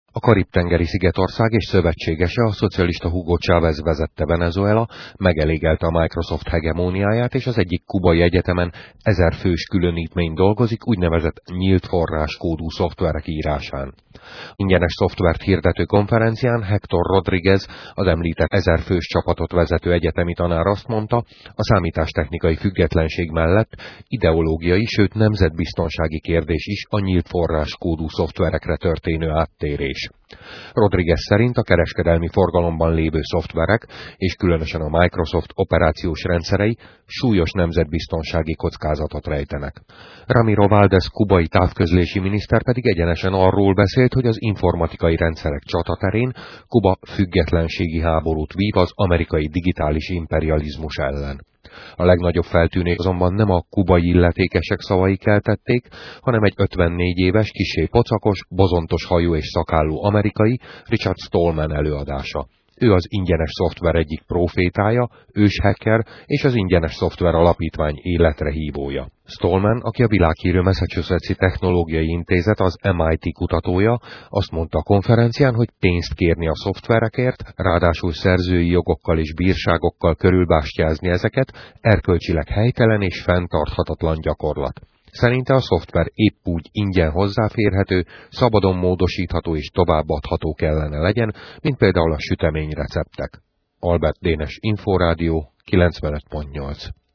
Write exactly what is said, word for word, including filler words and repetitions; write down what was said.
A Karib-tengeri szigetország és szövetségese, a szocialista Hugo Chávez vezette Venezuela megelégelte a Microsoft hegemóniáját, és az egyik kubai egyetemen ezer fős különítmény dolgozik úgynevezett nyílt forráskódú szoftverek írásán. Ingyenes szoftvert hirdető konferencián Héctor Rodríguez, az említett ezer fős csapatot vezető egyetemi tanár azt mondta, a számítástechnikai függetlenség mellett ideológiai, sőt nemzetbiztonsági kérdés is a nyílt forráskódú szoftverekre történő áttérés. Rodríguez szerint a kereskedelmi forgalomban lévő szoftverek, és különösen a Microsoft operációs rendszerei súlyos nemzetbiztonsági kockázatot rejtenek. Ramiro Valdez kubai távközlési miniszter pedig egyenesen arról beszélt, hogy az informatikai rendszerek csataterén Kuba függetlenségi háborút vív az amerikai digitális imperializmus ellen. A legnagyobb feltűnés azonban nem a kubai illetékesek szavai keltették, hanem egy ötvennégy éves, kissé pocakos, bozontos hajú és szakállú amerikai, Richard Stallman előadása. Ő az ingyenes szoftver egyik profétája, őshacker és az ingyenes szoftver alapítvány életre hívója. Stallman, aki a világhírű Massachusetts-i Technológiai Intézet, az em i té kutatója, azt mondta a konferencián, hogy pénzt kérni a szoftverekért, ráadásul szerzői jogokkal és bírságokkal körülbástyázni ezeket, erkölcsileg helytelen és fenntarthatatlan gyakorlat. Szerinte a szoftver épp úgy ingyen hozzáférhető, szabadon módosítható és továbbadható kellene legyen, mint például a süteményreceptek. Albert Dénes Inforádió kilencvenöt pont nyolc